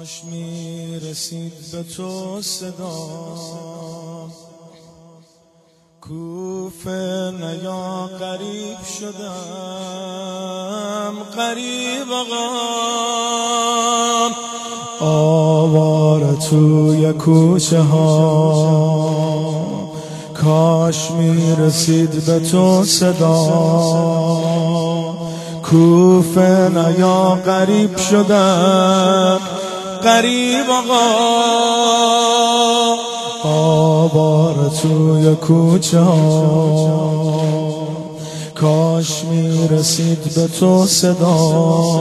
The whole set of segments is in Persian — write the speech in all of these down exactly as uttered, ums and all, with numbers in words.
کاش میرسید به تو صدا، کوفه نیا غریب شدم، غریب آقا آواره توی کوچه ها، کاش میرسید به تو صدا، کوفه نیا غریب شدم، غریب آقا آواره توی کوچه ها، کاش میرسید به تو صدا،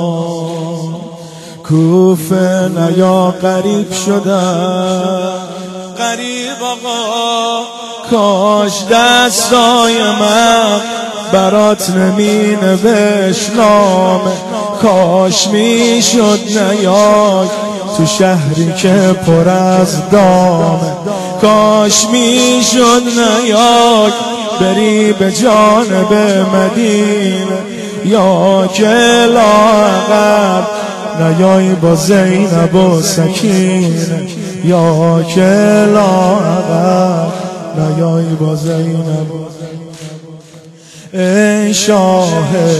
کوفه نیا غریب شدم، غریب آقا کاش دستای من برات نمی نوشت نامه، کاش میشد نیای تو شهری که پر از دامه، کاش میشد نیای بری به جانب مدینه، یا که لااقل نیای با زینب و سکینه، یا که لااقل نیای با زینب و ای شاه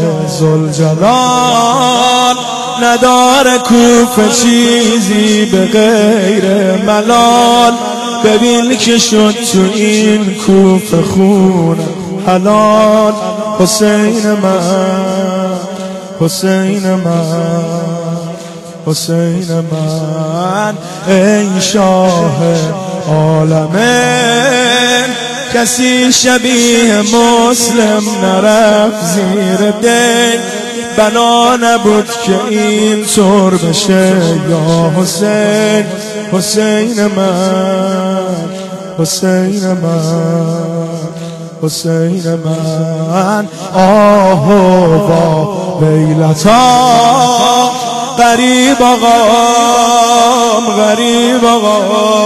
ذوالجلال، نداره کوفه چیزی به غیر ملال، ببین که شد تو این کوفه خون حلال، حسین من حسین من حسین من ای شاه عالمین، کسی شبیه مسلم نرفت زیر دین، بنا نبود که این طور بشه یا حسین، حسین من حسین من حسین من آه و ویلتا، غریب آقام غریب آقا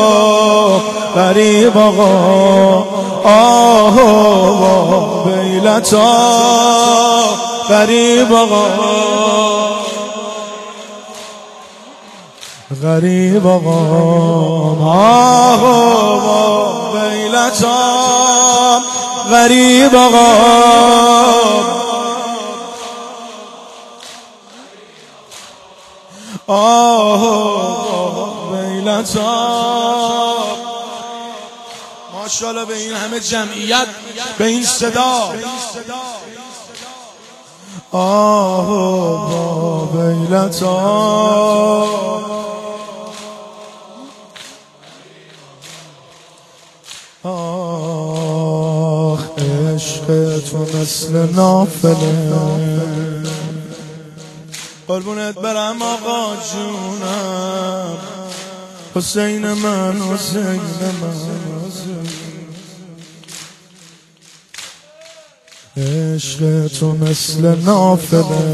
غریب آقا آه و ویلتا، غریب آقا غریب آقا آه و ویلتا، غریب آقا آه ویلتا. ماشاءالله به این همه جمعیت، به این صدا، آه ویلتا. آخ عشق تو مثل نافله، قربونت برم آقا جونم، حسین من حسین من عشق تو مثل نافله،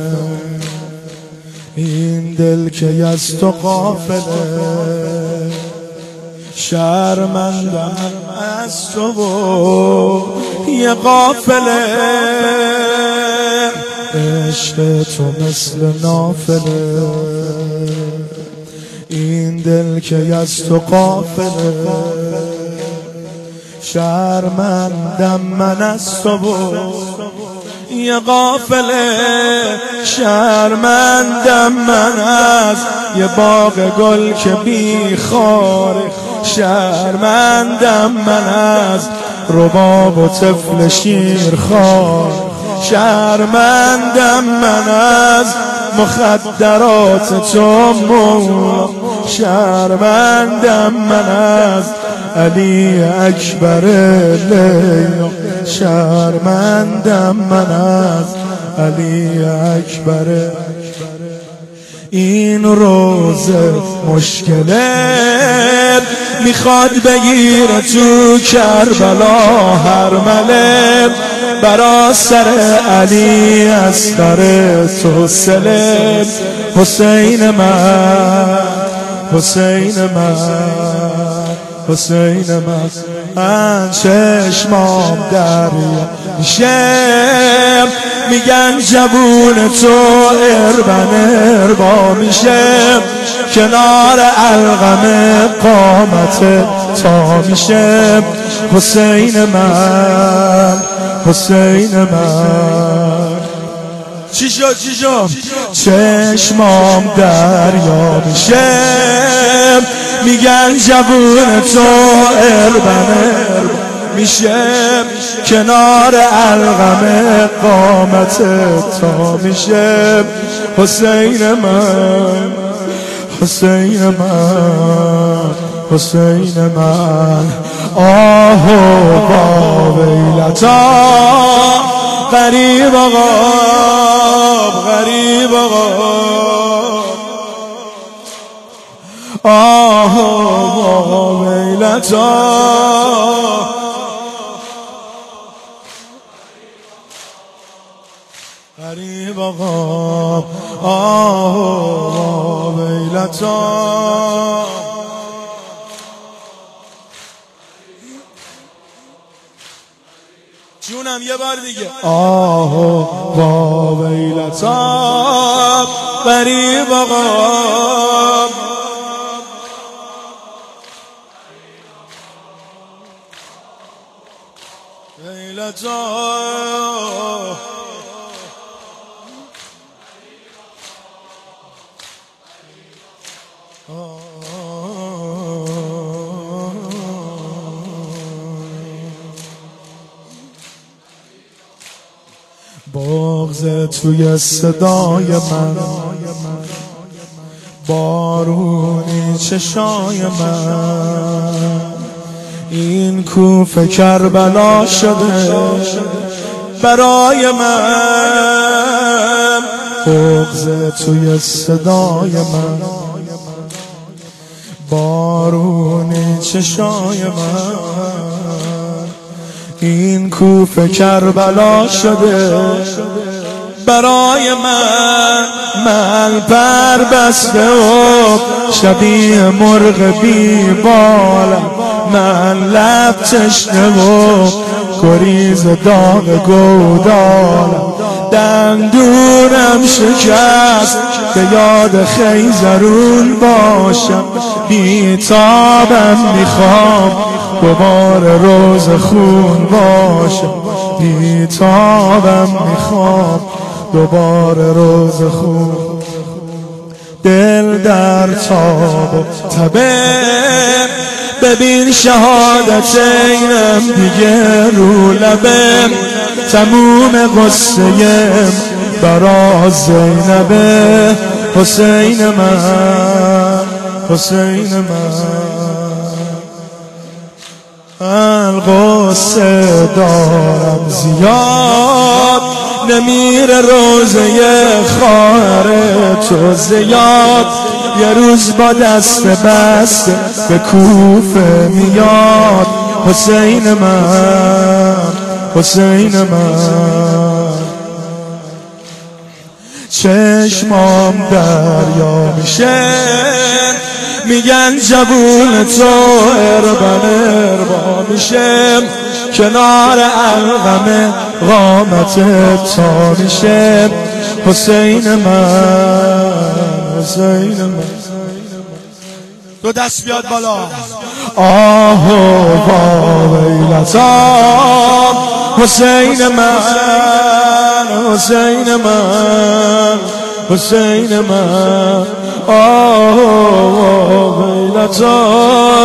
این دل که از تو غافله، شرمندم از تو و یه غافله، عشق تو مثل نافله، این دل که از تو غافله، شرمندم من از تو و یه غافله، شرمندم من از یه باغ گل که بی خاره، شرمندم من از رباب و طفل شیرخوار، شرمندم من از مخدرات تو مولا، شرمندم من از علی اکبر لیلا، شرمندم من از علی اکبر. این روزه مشکله میخواد بگیره تو کربلا هر مله، برا سر علی اصغر تو سلم، حسین من حسین من حسین من من چشمام دریا میشه، میگن جوون تو اربن اربا میشه، کنار القمه قامت تا میشه حسین من حسین من. چی شد چی شد چشمام دریا میشه میگن جوون تو اربنه میشه کنار القمه قامت تا میشه حسین من حسین من حسین من. آه با ویلتا غریب آقا غریب آقا آه با ویلتا غریب آقا آه ویلتا. جونم یه بار دیگه آه با ویلتا غریب آقا ویلتا. بغض توی صدای من بارونی چشای من این کوفه کربلا شده برای من. بغض توی صدای من بارونی چشای من این کوفه کربلا شده برای من. من پر بسته و شبیه مرغ بی بالم من لب تشنه و گریز داغ گودالم دندونم شکست که یاد خیزرون باشم بیتابم میخوام دوباره روز خون باشم بیتابم میخوام دوباره روز خون. دل در تاب و تبه ببین شهادت اینم دیگه رو لبه تموم قصه‌ام برا زینبه حسین من حسین من. القصه دارم زیاد نمیره روزه خواهر تو زیاد یه روز با دست بست به کوفه میاد حسین من حسین من. چشمام دریا میشه میگن جوون تو اربن اربا میشه کنار القمه قامت تا میشه حسین من حسین من. دو دست بیاد بالا آه با ویلتا حسین من حسین من حسین من آه ویلتا